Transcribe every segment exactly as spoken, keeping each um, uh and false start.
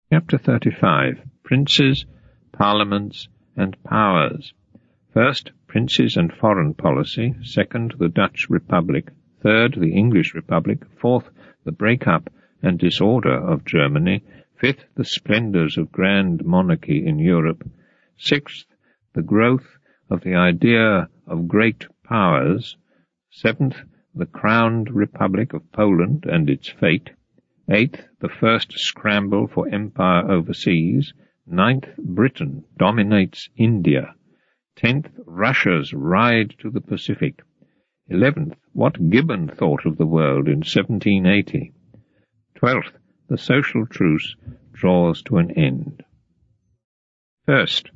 Chapter thirty-five. Princes, Parliaments, and Powers. First, Princes and Foreign Policy. Second, the Dutch Republic. Third, the English Republic. Fourth, the break-up and disorder of Germany. Fifth, the splendours of grand monarchy in Europe. Sixth, the growth of the idea of great powers. Seventh, the crowned Republic of Poland and its fate. Eighth, the first scramble for empire overseas. Ninth, Britain dominates India. Tenth, Russia's ride to the Pacific. Eleventh, what Gibbon thought of the world in seventeen eighty. Twelfth, the social truce draws to an end. First,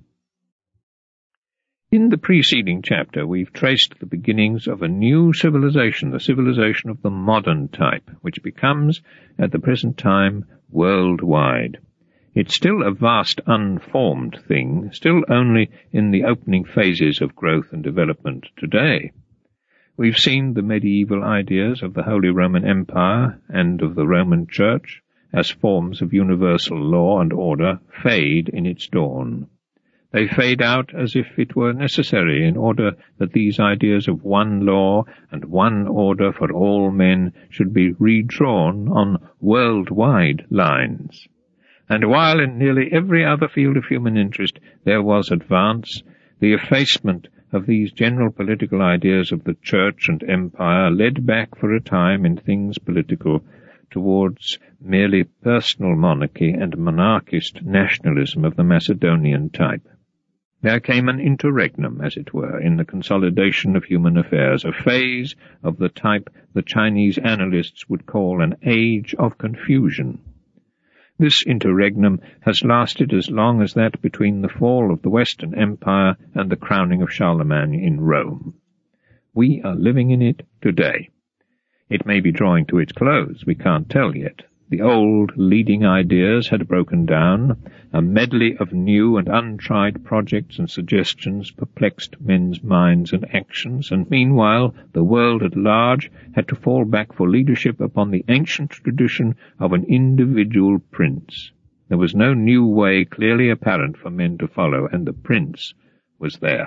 in the preceding chapter we've traced the beginnings of a new civilization, the civilization of the modern type, which becomes, at the present time, worldwide. It's still a vast unformed thing, still only in the opening phases of growth and development today. We've seen the medieval ideas of the Holy Roman Empire and of the Roman Church as forms of universal law and order fade in its dawn. They fade out as if it were necessary in order that these ideas of one law and one order for all men should be redrawn on worldwide lines. And while in nearly every other field of human interest there was advance, the effacement of these general political ideas of the Church and Empire led back for a time in things political towards merely personal monarchy and monarchist nationalism of the Macedonian type. There came an interregnum, as it were, in the consolidation of human affairs, a phase of the type the Chinese annalists would call an age of confusion. This interregnum has lasted as long as that between the fall of the Western Empire and the crowning of Charlemagne in Rome. We are living in it today. It may be drawing to its close, we can't tell yet. The old leading ideas had broken down. A medley of new and untried projects and suggestions perplexed men's minds and actions, and meanwhile the world at large had to fall back for leadership upon the ancient tradition of an individual prince. There was no new way clearly apparent for men to follow, and the prince was there.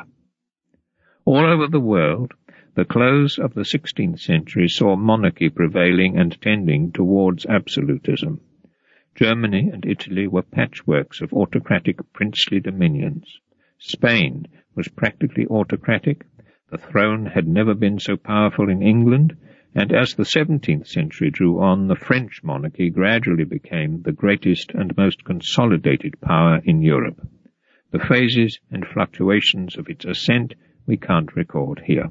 All over the world, the close of the sixteenth century saw monarchy prevailing and tending towards absolutism. Germany and Italy were patchworks of autocratic princely dominions. Spain was practically autocratic. The throne had never been so powerful in England, and as the seventeenth century drew on, the French monarchy gradually became the greatest and most consolidated power in Europe. The phases and fluctuations of its ascent we can't record here.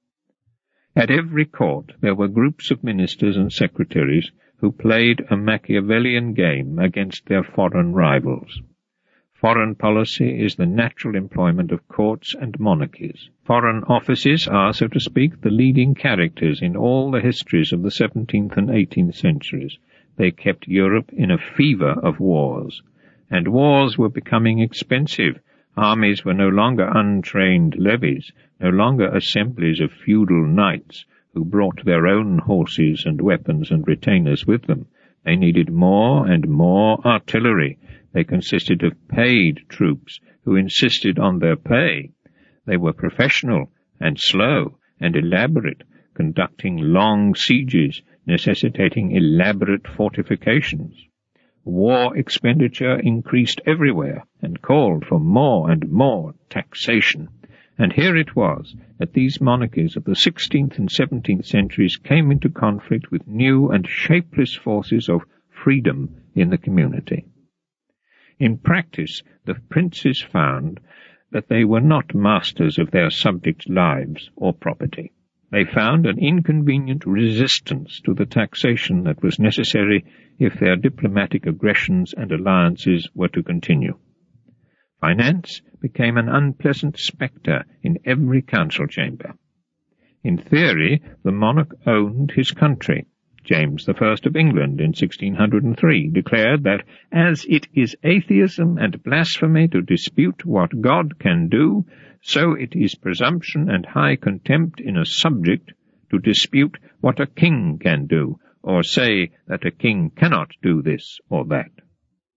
At every court there were groups of ministers and secretaries who played a Machiavellian game against their foreign rivals. Foreign policy is the natural employment of courts and monarchies. Foreign offices are, so to speak, the leading characters in all the histories of the seventeenth and eighteenth centuries. They kept Europe in a fever of wars, and wars were becoming expensive. Armies were no longer untrained levies, no longer assemblies of feudal knights who brought their own horses and weapons and retainers with them. They needed more and more artillery. They consisted of paid troops who insisted on their pay. They were professional and slow and elaborate, conducting long sieges, necessitating elaborate fortifications. War expenditure increased everywhere and called for more and more taxation. And here it was that these monarchies of the sixteenth and seventeenth centuries came into conflict with new and shapeless forces of freedom in the community. In practice, the princes found that they were not masters of their subjects' lives or property. They found an inconvenient resistance to the taxation that was necessary if their diplomatic aggressions and alliances were to continue. Finance became an unpleasant spectre in every council chamber. In theory, the monarch owned his country. James the First of England in sixteen oh three declared that, as it is atheism and blasphemy to dispute what God can do, so it is presumption and high contempt in a subject to dispute what a king can do, or say that a king cannot do this or that.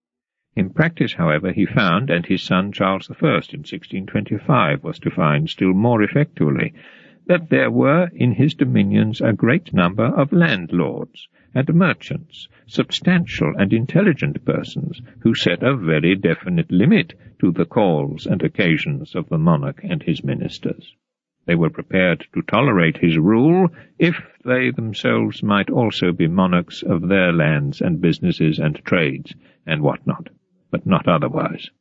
In practice, however, he found, and his son Charles the First in sixteen twenty-five was to find still more effectually, that there were in his dominions a great number of landlords and merchants, substantial and intelligent persons, who set a very definite limit to the calls and occasions of the monarch and his ministers. They were prepared to tolerate his rule if they themselves might also be monarchs of their lands and businesses and trades and what not, but not otherwise.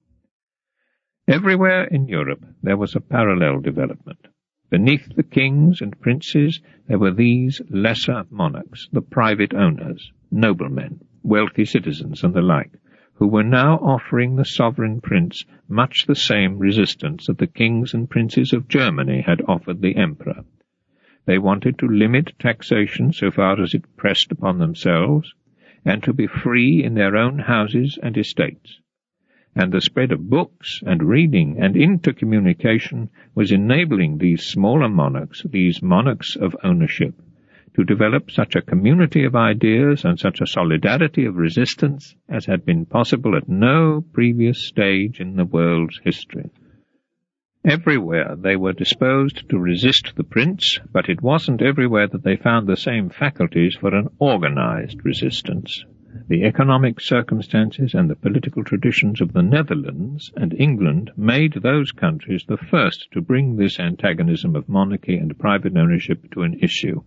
Everywhere in Europe there was a parallel development. Beneath the kings and princes there were these lesser monarchs, the private owners, noblemen, wealthy citizens, and the like, who were now offering the sovereign prince much the same resistance that the kings and princes of Germany had offered the emperor. They wanted to limit taxation so far as it pressed upon themselves, and to be free in their own houses and estates. And the spread of books and reading and intercommunication was enabling these smaller monarchs, these monarchs of ownership, to develop such a community of ideas and such a solidarity of resistance as had been possible at no previous stage in the world's history. Everywhere they were disposed to resist the prince, but it wasn't everywhere that they found the same faculties for an organized resistance. The economic circumstances and the political traditions of the Netherlands and England made those countries the first to bring this antagonism of monarchy and private ownership to an issue.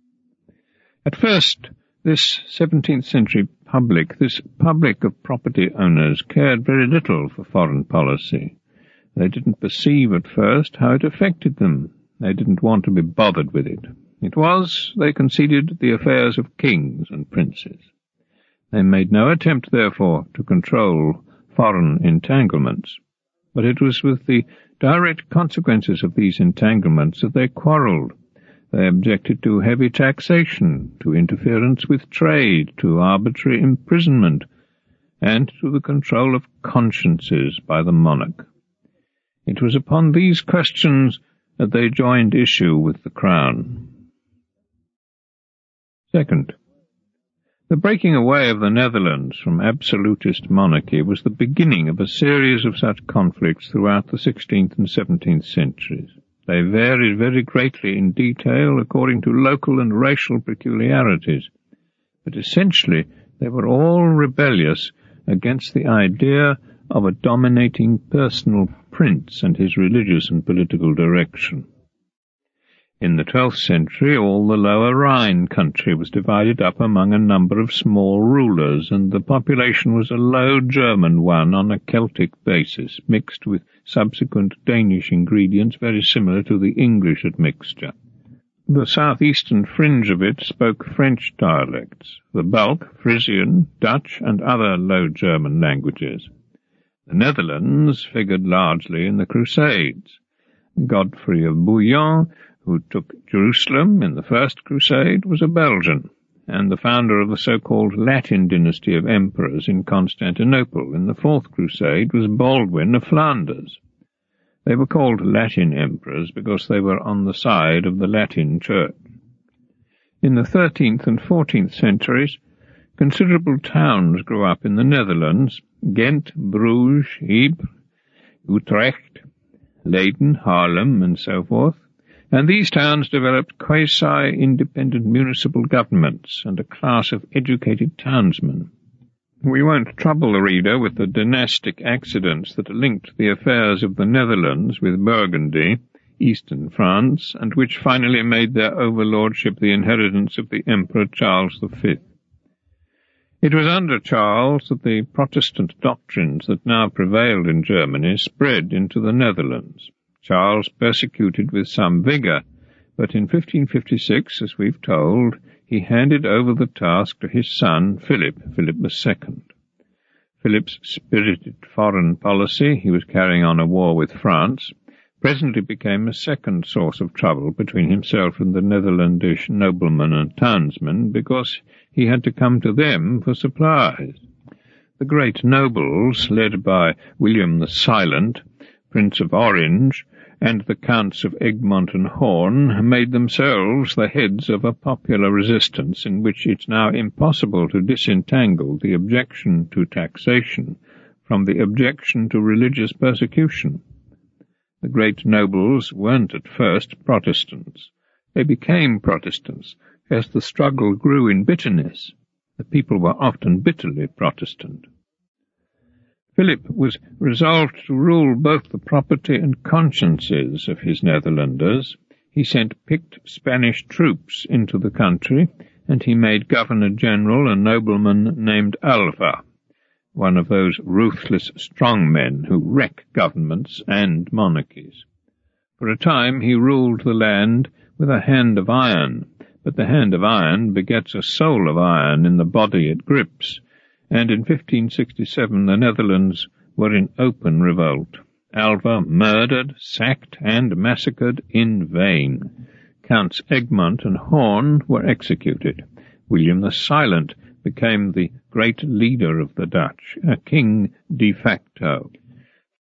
At first, this seventeenth century public, this public of property owners, cared very little for foreign policy. They didn't perceive at first how it affected them. They didn't want to be bothered with it. It was, they conceded, the affairs of kings and princes. They made no attempt, therefore, to control foreign entanglements, but it was with the direct consequences of these entanglements that they quarrelled. They objected to heavy taxation, to interference with trade, to arbitrary imprisonment, and to the control of consciences by the monarch. It was upon these questions that they joined issue with the crown. Second, the breaking away of the Netherlands from absolutist monarchy was the beginning of a series of such conflicts throughout the sixteenth and seventeenth centuries. They varied very greatly in detail according to local and racial peculiarities, but essentially they were all rebellious against the idea of a dominating personal prince and his religious and political direction. In the twelfth century, all the lower Rhine country was divided up among a number of small rulers, and the population was a low German one on a Celtic basis, mixed with subsequent Danish ingredients very similar to the English admixture. The southeastern fringe of it spoke French dialects, the bulk Frisian, Dutch, and other Low German languages. The Netherlands figured largely in the Crusades. Godfrey of Bouillon, who took Jerusalem in the First Crusade, was a Belgian, and the founder of the so-called Latin dynasty of emperors in Constantinople in the Fourth Crusade was Baldwin of Flanders. They were called Latin emperors because they were on the side of the Latin Church. In the thirteenth and fourteenth centuries, considerable towns grew up in the Netherlands: Ghent, Bruges, Ypres, Utrecht, Leyden, Haarlem, and so forth, and these towns developed quasi-independent municipal governments and a class of educated townsmen. We won't trouble the reader with the dynastic accidents that linked the affairs of the Netherlands with Burgundy, eastern France, and which finally made their overlordship the inheritance of the Emperor Charles the Fifth. It was under Charles that the Protestant doctrines that now prevailed in Germany spread into the Netherlands. Charles persecuted with some vigour, but in fifteen fifty-six, as we've told, he handed over the task to his son, Philip, Philip the Second. Philip's spirited foreign policy, he was carrying on a war with France, presently became a second source of trouble between himself and the Netherlandish noblemen and townsmen, because he had to come to them for supplies. The great nobles, led by William the Silent, Prince of Orange, and the Counts of Egmont and Horn made themselves the heads of a popular resistance in which it's now impossible to disentangle the objection to taxation from the objection to religious persecution. The great nobles weren't at first Protestants. They became Protestants as the struggle grew in bitterness. The people were often bitterly Protestant. Philip was resolved to rule both the property and consciences of his Netherlanders. He sent picked Spanish troops into the country, and he made Governor-General a nobleman named Alva, one of those ruthless strongmen who wreck governments and monarchies. For a time he ruled the land with a hand of iron, but the hand of iron begets a soul of iron in the body it grips, and in fifteen sixty-seven the Netherlands were in open revolt. Alva murdered, sacked, and massacred in vain. Counts Egmont and Horn were executed. William the Silent became the great leader of the Dutch, a king de facto.